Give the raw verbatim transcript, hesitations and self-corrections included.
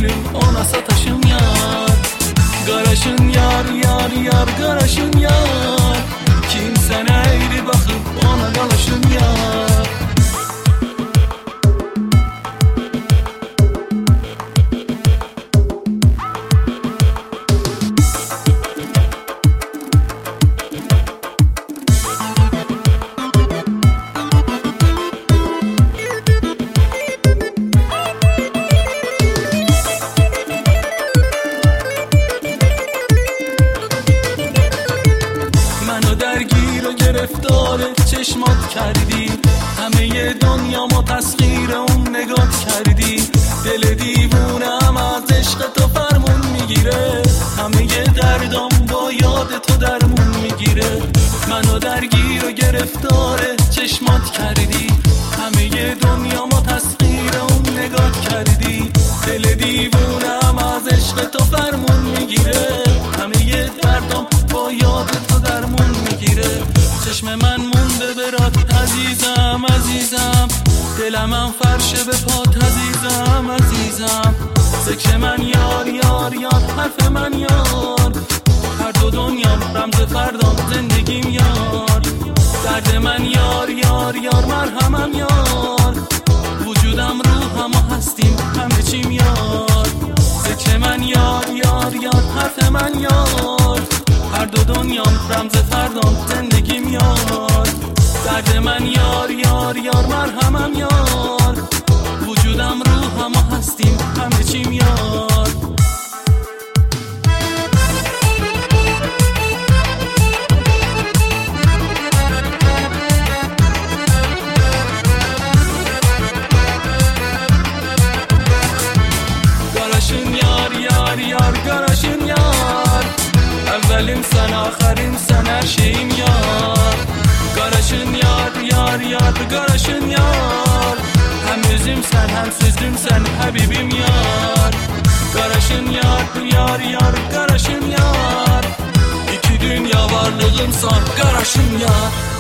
gülüm ona sataşım yar. Qaraşın yar yar yar qaraşın yar, kimsənə əyri baxıb ona qalaşın yar. گرفتار چشمات کردی، همه دنیا ما تسخیر اون نگات کردی. دل دیوونم از عشق تو فرمون میگیره، همه دردام با یاد تو درمون میگیره. منو درگیر و گرفتار چشمات کردی، همه دنیا ما تسخیر اون نگات کردی. دل دیوونم از عشق تو فرمون میگیره، همه دردام با یاد تو درمون میگیره. چشم من مونده برات عزیزم عزیزم، دلمم فرشه به پات عزیزم عزیزم. ذکر من یار یار یار، حرف من یار، هر دو دنیا رمز فردام زندگیم یار. درد من یار یار یار، مرهمم یار، وجودم روحم و هستیم همه چیم یار. ذکر من یار یار یار، حرف من یار، هر دو دنیا رمز فردام زندگیم یار. درد من یار یار یار، مرهمم یار، وجودم روحم و هستیم همه چیم یار. قراشın yar yar yar قراشın yar، evvelim sen آخریم sen her şeyim yar. Qaraşın yar yar yar qaraşın yar، hem üzüm sen hem sözüm sen Habibim yar. Qaraşın yar yar yar qaraşın yar، iki dünya varlığım son qaraşın yar.